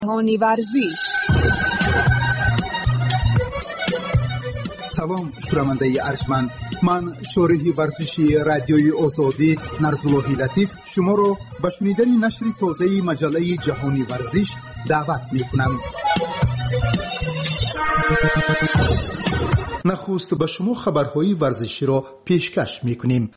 جهانی ورزش. سلام شنونده ارجمند، من شارح ورزشی رادیوی آزادی نرزالله لطیف شما را به شنیدن نشر تازه مجله جهانی ورزش دعوت می‌کنم. نخست به شما خبرهای ورزشی را پیشکش می‌کنیم.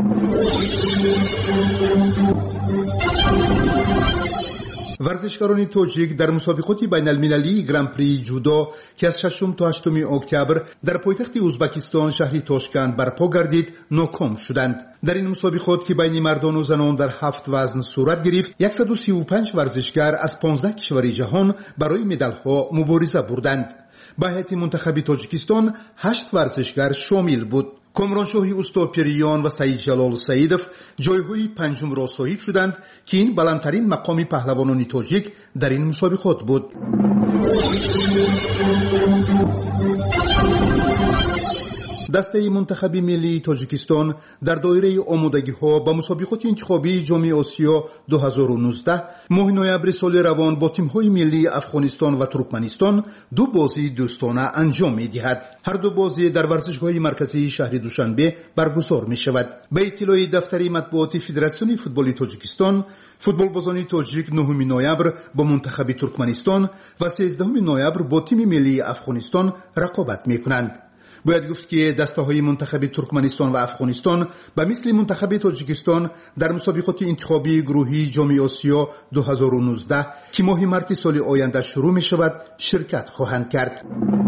ورزشکاران تاجیک در مسابقات بین المللی گران پری جودو که از 6 تا 8 اکتبر در پایتخت ازبکستان شهر تاشکند برپا گردید ناکام شدند. در این مسابقات که بین مردان و زنان در 7 وزن صورت گرفت، 135 ورزشکار از 15 کشور جهان برای مدال‌ها مبارزه بردند. به هیئت منتخب تاجیکستان 8 ورزشکار شامل بود. کامرانشاهی استاپریان و سعید جلال سعیدов جایهای پنجم را صاحب شدند که این بلندترین مقام پهلوانان تاجیک در این مسابقات بود. دسته منتخب ملی تاجیکستان در دایره آمادگی‌ها به مسابقات انتخابی جام آسیا 2019 ماه نوامبر سال روان با تیم‌های ملی افغانستان و ترکمنستان 2 بازی دوستانه انجام می‌دهد. هر 2 بازی در ورزشگاه مرکزی شهر دوشنبه برگزار می‌شود. به اطلاع دفتر مطبوعات فدراسیون فوتبال تاجیکستان، فوتبالبازان تاجیک 9 نوامبر با منتخب ترکمنستان و 13 نوامبر با تیم ملی افغانستان رقابت می‌کنند. باید گفت که دسته‌های منتخب ترکمنستان و افغانستان به مثل منتخب تاجیکستان در مسابقات انتخابی گروهی جام آسیا 2019 که ماه مارس سال آینده شروع می شود شرکت خواهند کرد.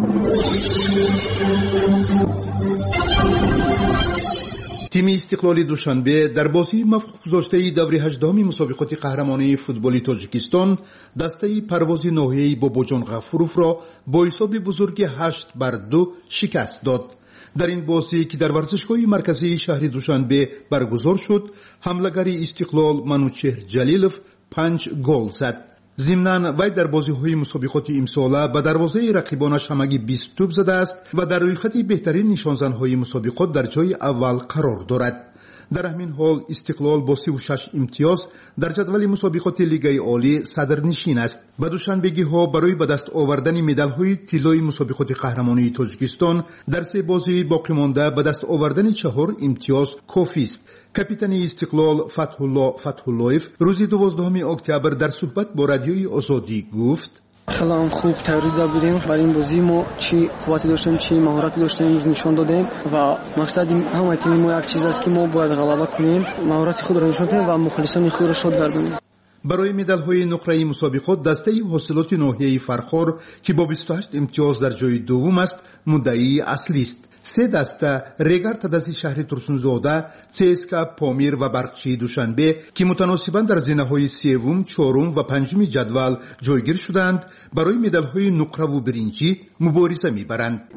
تیم استقلال دوشنبه در بازی موفق گذاشته دوره 18 مسابقات قهرمانی فوتبال تاجیکستان دسته پرواز ناحیه‌ای باباجان غفوروف را با حساب بزرگ 8-2 شکست داد. در این بازی که در ورزشگاه مرکزی شهر دوشنبه برگزار شد، حمله‌گر استقلال منوچهر جلیلوف 5 گل زد. ضمناً وی در بازی‌های مسابقات امساله به دروازه رقیبانش همگی 20 توپ زده است و در رویخط بهترین نشانزن‌های مسابقات در جای اول قرار دارد. در همین حال استقلال با 36 امتیاز در جدول مسابقات لیگ عالی صدرنشین است. به دوشنبگی‌ها برای به دست آوردن مدال‌های طلای مسابقات قهرمانی تاجیکستان در 3 بازی باقی مانده به دست آوردن 4 امتیاز کافی است. کاپیتان استقلال فتح‌اللهیف روز 12 اکتبر در صحبت با رادیوی آزادی گفت: خیلی خوب تیاری داشتیم برای این بازی. ما چی قوتی داشتیم چی مهارتی داشتیم نشون دادیم و مقصد همه تیم ما یک چیز است که ما باید غلبه کنیم، مهارت خود را نشون دهیم و مخلصان خود را شاد گردانیم. برای مدال‌های نقره‌ای مسابقات دسته حاصلات ناحیه فرخار که با 28 امتیاز در جای دوم است مدعی اصلی است. 3 دسته ریگر تدازی شهر ترسونزاده، CSKA پامیر و برقچی دوشنبه که متناسباً در زینه‌های 3م، 4م و 5م جدول جایگیر شدند برای مدال‌های نقره و برنجی مبارزه می‌برند.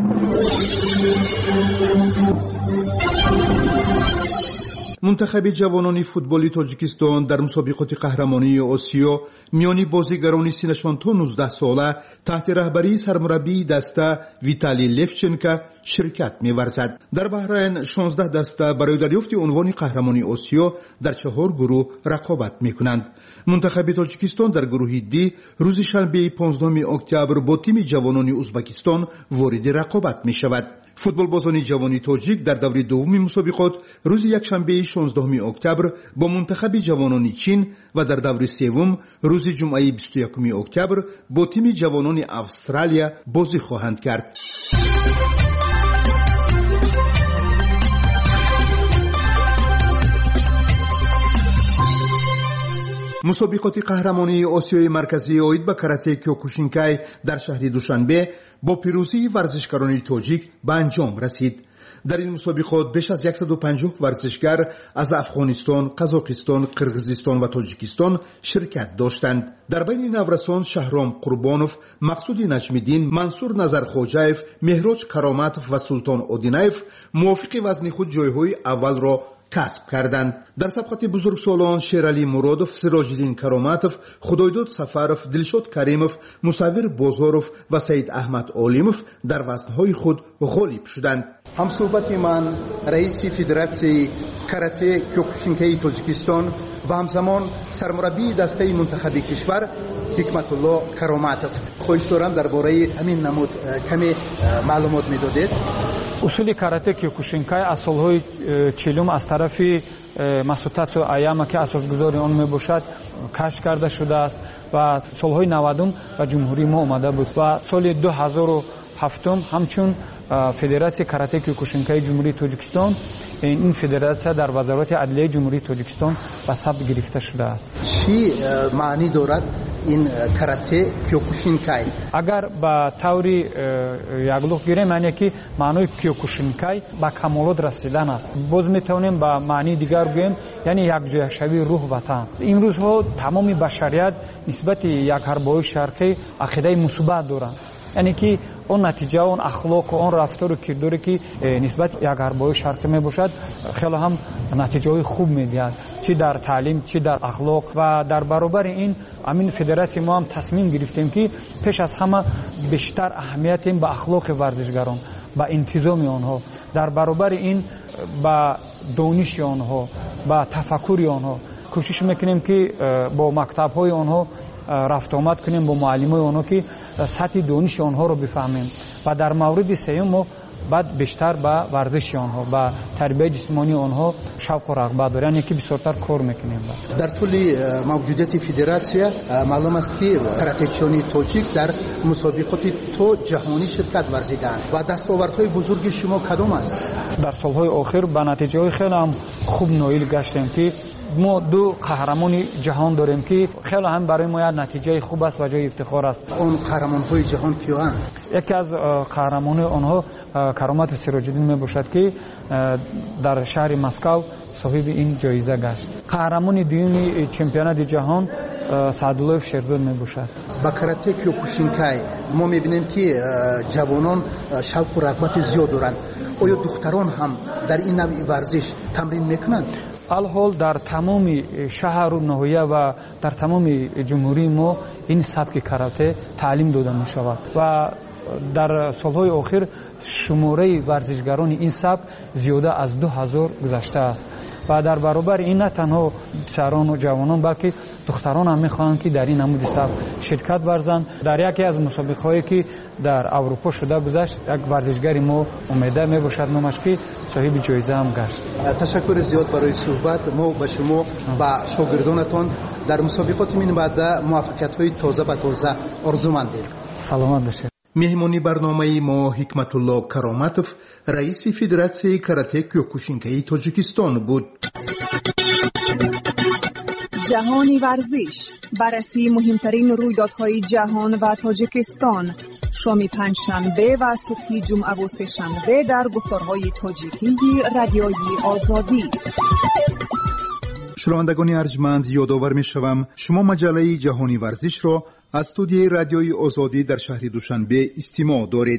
منتخب جوانان فوتبال تاجیکستان در مسابقات قهرمانی آسیا میانی بازیگران سنشان تا 19 ساله تحت رهبری سرمربی دسته ویتالی لفچنکا شرکت می‌ورزد. در بحرین 16 دسته برای دریافت عنوان قهرمانی آسیا در 4 گروه رقابت می‌کنند. منتخب تاجیکستان در گروه دی روز شنبه 15 اکتبر با تیم جوانان ازبکستان وارد رقابت می‌شود. فوتبالبازان جوانی تاجیک در دوره دوم مسابقات روز یکشنبه 16 اکتبر با منتخب جوانان چین و در دوره سوم روز جمعه 21 اکتبر با تیم جوانان استرالیا بازی خواهند کرد. مسابقات قهرمانی آسیای مرکزی اوید به کاراته کیوکوشینکای در شهر دوشنبه با پیروزی ورزشکاران تاجیک به انجام رسید. در این مسابقات بیش از 150 ورزشکار از افغانستان، قزاقستان، قرغیزستان و تاجیکستان شرکت داشتند. در بین نورسان شهرام قربانوف، مقصود نجمیدین، منصور نظرخواجاев، مهراج کرامتov و سلطان اودینایف موافق وزن خود جایهای اول را کسب کردند. در سبقت بزرگسالان شیرعلی مرادov، سراج‌الدین کراماتov، خدایداد سفرov، دلشاد کریمov، مصور بازارov و سید احمد علیمov در وزنهای خود غالب شدند. همصحبت من رئیس فدراسیون کاراته کیوکوشینکای تاجیکستان و همزمان سرمربی دسته منتخب کشور حکمت الله کراماتov. خواهش دارم درباره همین نمود کمی معلومات میدادید. اصول کاراته کیوکوشینکای از سالهای 40 از طرف مسعود ایاما که اساسگذار آن میباشد کشف کرده شده است و سالهای 90 و جمهوری ما آمده بود و سال 2007 همچون فدراسیون کاراته کیوکوشینکای جمهوری تاجیکستان این فدراسیون در وزارت عدلیه جمهوری تاجیکستان به ثبت گرفته شده است. چی معنی دارد این کاراته کیوکوشینکای؟ اگر با طوری یگلوخ گیریم یعنی که معنی کیوکوشینکای با کمالات رسیدن است. باز میتونیم با معنی دیگر بگوییم یعنی یکجهشوی روح وطن. این روزها تمام بشریت نسبت یک حربای شرقی عقیده مثبت دارند. یعنی که اون نتیجه اون اخلاق و اون رفتار و کرداری که نسبت یک حربای شرقی می باشد خیلی هم نتیجه های خوب میدهد، چی در تعلیم چی در اخلاق. و در برابر این امین فدراسیون ما هم تصمیم گرفتیم که پیش از همه بیشتر اهمیت به اخلاق ورزشگران، با انتظام آنها، در برابر این با دانش آنها، با تفکر آنها کوشش میکنیم که با مکتب های آنها رفت آمد کنیم، با معلمای آنها که سطح دانش آنها رو بفهمیم و در مورد سوم ما بعد بیشتر با ورزش آنها، با تربیت جسمانی آنها شوق و رغبت دارن، یعنی که بسیارتر کار میکنیم. در طول موجودیت فدراسیون معلوم است که کراته‌چیان تاجیک در مسابقات تو جهانی شرکت ورزیدند و دستاوردهای بزرگ شما کدام است؟ در سالهای آخر با نتیجه های خیلی هم خوب نایل گشتیم که ما دو قهرمان جهان داریم که خیلی هم برای ما نتیجه خوب است و جای افتخار است. اون قهرمان‌های جهان کیان؟ یکی از قهرمان آنها کرامات سراج‌الدین میباشد که در شهر مسکو صاحب این جایزه گشت. قهرمان دوم چمپیونات جهان سعدالله شیرزاد میباشد. با کاراته کیوکوشینکای ما میبینیم که جوانان شوق و رغبت زیاد دارند. آیا دختران هم در این نوع ورزش تمرین میکنند؟ الحال در تمام شهر و ناحیه و در تمام جمهوری ما این سبک کاراته تعلیم داده می شود و در سالهای آخر شماره ورزشگران این سبک زیاده از 2000 گذشته است و در برابر این نه تنها پسران و جوانان بلکه دختران هم میخواهند که در این نمود سبک شرکت ورزند. در یکی از مسابقه‌هایی که در اروپا شده گذشت یک ورزشگر ما امیده میباشد نامش که صاحب جایزه هم گشت. تشکر زیاد برای صحبت. ما به شما و شاگردانتان در مسابقات من بعد موفقیت‌های تازه به تازه آرزومندیم. سلامت باشید. مهمانی برنامه ما حکمت الله کراماتov، رئیس فدراسیون کاراته کیوکوشینکای تاجیکستان بود. جهانی ورزش، بررسی مهمترین رویدادهای جهان و تاجیکستان، شام پنجشنبه و صبح جمعه و سه‌شنبه در گفتارهای تاجیکی رادیوی آزادی. شنوندگان ارجمند، یادآور می‌شوم شما مجله جهانی ورزش را از استودیوی رادیوی آزادی در شهر دوشنبه استماع دارید.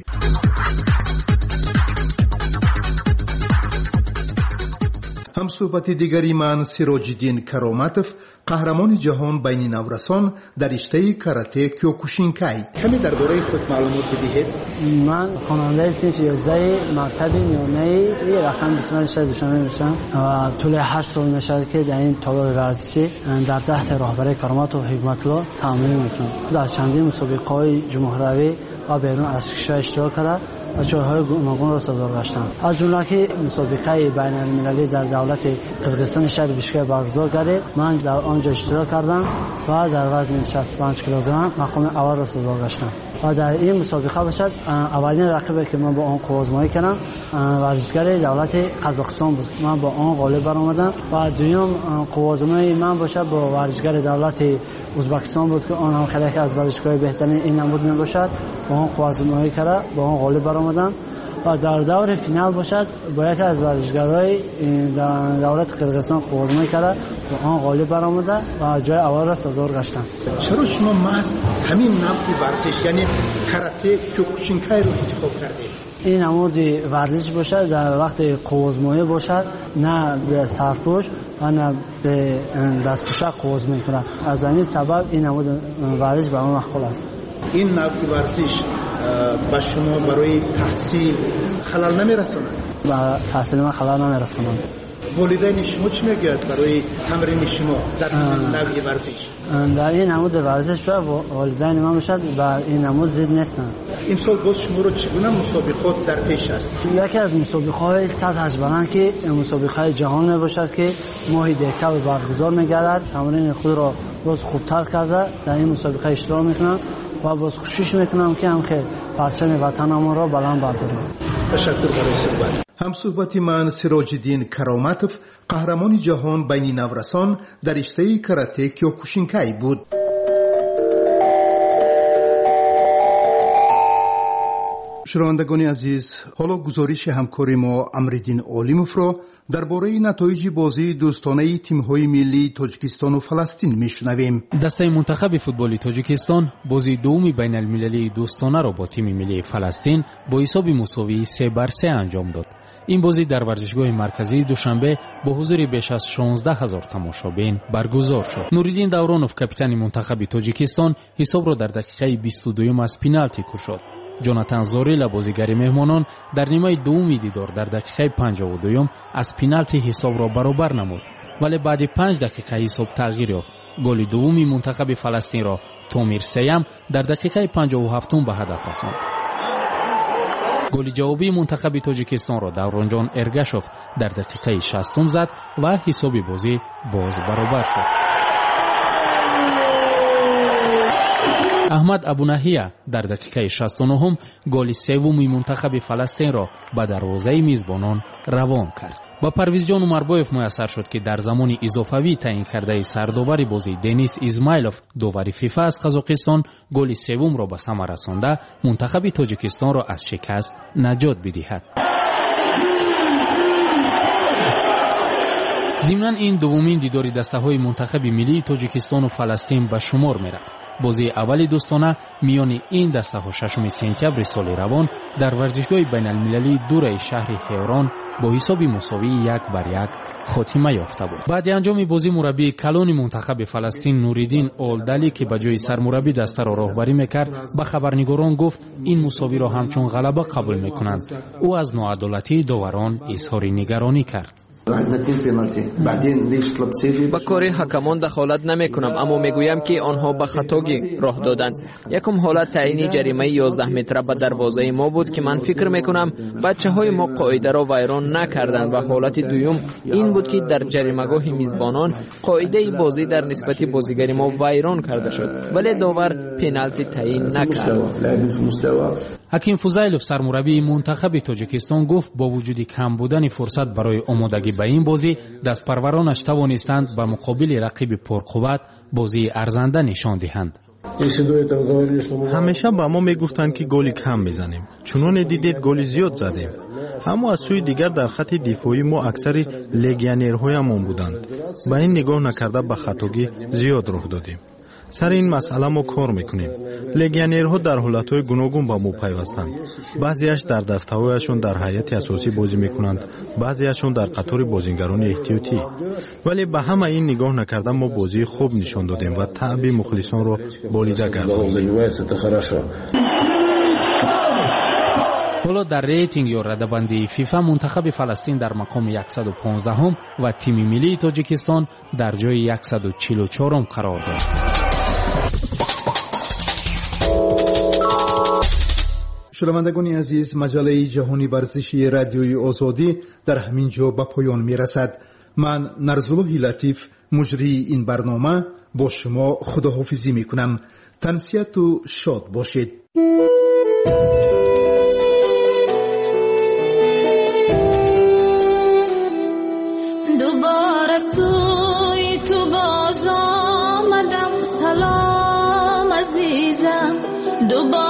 هم صحبت دیگری من سراج‌الدین کراماتov، قهرمان جهان بین نورسان در رشته کاراته کیوکوشینکای. کمی درباره خود معلومات بدهید. من خواننده صنف 11 مکتب میانه رقم 28 دوشنبه میشم و طول 8 سال میشه که در این تالار ورزشی در تحت رهبری کراماتov حکمت الله تمرین میکنم. در چندین مسابقه‌های جمهوری و بیرون از کشور اشتراک کردم و جایهای گوناگون را سازگار گشتم. از جمله که مسابقه بین المللی در دولت قرقیزستان شهر بیشکک برگزار گردید، من در آنجا اشتراک کردم و در وزن 65 کیلوگرم مقام اول را سازگار گشتم. و در این مسابقه باشد اولین رقیبی که من با آن قوازمایی کردم ورزشگر دولت قزاقستان بود. من با آن غالب برآمدم و دوم قوازمایی من باشد با ورزشگر دولت ازبکستان بود که آن هم خیلی از ورزشگاه بهترین این نمود می باشد. با آن قوازمایی کرده با آن غالب برآمدم و در دور فینال باشد با یکی از ورزشگرای دولت قرقیزستان قوازمایی کرده با آن غالب برآمده و جای اول را سازگار گشتم. چرا شما محض همین نوع ورزش یعنی کاراته کیوکوشینکای رو انتخاب کردید؟ این نمود ورزش باشد در وقت قوزمایه باشد، نه به سرپوش و نه به دستپوشک قوز میکنند. از این سبب این نمود ورزش به ما مقبول است. این نوع ورزش با شما برای تحصیل خلل نمیرساند؟ با تحصیل من خلل نمیرساند. والدین شما چی میگویند برای تمرین شما در این نوع ورزش؟ در این نمود ورزش والدین من باشد و این نمود زید نیستند. امسال باز شما رو چگونه مسابقات در پیش است؟ یکی از مسابقه‌های سطح بلند که مسابقه جهان میباشد که ماهی دکتر برگزار میگردد. تمرین خود را باز خوبتر کرده در این مسابقه اشتراک میکنم و باز کوشش میکنم که پرچم وطنم را بلند بردارم. تشکر برای صحبت. همصحبت من سراج الدین کرامتوف، قهرمان جهان بین نورسان در رشته کاراته کیوکوشینکای بود. شنوندگان عزیز، حالا گزارش همکار ما امرالدین عالموف را درباره نتایج بازی دوستانه تیم‌های ملی تاجیکستان و فلسطین میشنویم. دسته منتخب فوتبال تاجیکستان بازی دوم بین المللی دوستانه را با تیم ملی فلسطین با حساب مساوی 3-3 انجام داد. این بازی در ورزشگاه مرکزی دوشنبه با حضور بیش از 16,000 تماشابین برگزار شد. نوریدین دورانوف کاپیتان منتخب تاجیکستان حساب را در دقیقه 22 از پنالتی کشید. جوناتان زوریلا بازیگر مهمانان در نیمه دوم دیدار در دقیقه 52 از پنالتی حساب را برابر نمود، ولی بعد 5 دقیقه حساب تغییر یافت. گل دوم منتخب فلسطین را تومیر سیام در دقیقه 57 به هدف رساند. گل جوابی منتخب تاجیکستان را دورانجان ارگشوف در دقیقه 60 زد و حساب بازی باز برابر شد. احمد ابونهیه در دقیقه 69 گل سوم منتخب فلسطین را به دروازه میزبانان روان کرد. با پرویز جان عمربایف میسر شد که در زمان اضافوی تعیین کرده سرداور بازی دنیس اسماعیلوف داور فیفا از قزاقستان گل سوم را به ثمر رسانده منتخب تاجیکستان را از شکست نجات بدهد. ضمناً این دومین دیدار دسته‌های منتخب ملی تاجیکستان و فلسطین به شمار می‌رفت. بازی اول دوستانه میان این دسته‌ها 6 سپتامبر سال روان در ورزشگاه بین المللی دور شهر تهران با حساب مساوی 1-1 خاتمه یافته بود. بعد انجام بازی مربی کلان منتخب فلسطین نوریدین اولدلی که به جای سرمربی دسته را راهبری میکرد به خبرنگاران گفت این مساوی را همچون غلبه قبول میکنند. او از ناعدالتی داوران اظهار نگرانی کرد. با کار حکمان دخالت نمی کنم، اما میگویم که آنها به خطاگی راه دادند. یکم حالت تعیین جریمه 11 متره به دروازه ما بود که من فکر میکنم بچه های ما قاعده را ویران نکردند و حالت دوم این بود که در جریمه‌گاه میزبانان قاعده بازی در نسبت بازیگری ما ویران کرده شد، ولی داور پنالتی تعیین نکرد. حکیم فوزایلوف سرمربی منتخب تاجیکستان گفت با وجود کم بودن فرصت برای آمادگی به این بازی دستپرورانش توانستند به مقابل رقیب پرقوت بازی ارزنده نشان دهند. همیشه با ما میگفتند که گلی کم میزنیم، چنان دیدید گلی زیاد زدیم. اما از سوی دیگر در خط دفاعی ما اکثر لگیونرهایمان بودند. با این نگاه نکرده به خطاگی زیاد راه دادیم. سر این مسئله ما کار میکنیم. لگیونرها در حالتهای گوناگون با ما پیوستند. بعضیش در دسته‌هایشان در هیئت اساسی بازی میکنند، بعضیشان در قطار بازیگران احتیاطی. ولی به همه این نگاه نکرده ما بازی خوب نشان دادیم و تعب مخلصان را بالیده گرداندیم. حالا در ریتینگ یا رده‌بندی فیفا منتخب فلسطین در مقام 115 و تیم ملی تاجیکستان در جای 144 قرار دارد. شنوندگان عزیز، مجله جهانی ورزشی رادیوی آزادی در همین جا به پایان می رسد. من نرزالله لطیف مجری این برنامه با شما خداحافظی می کنم. تنسیت و شاد باشید. دوباره سوی تو باز آمدم، سلام عزیزم. دوباره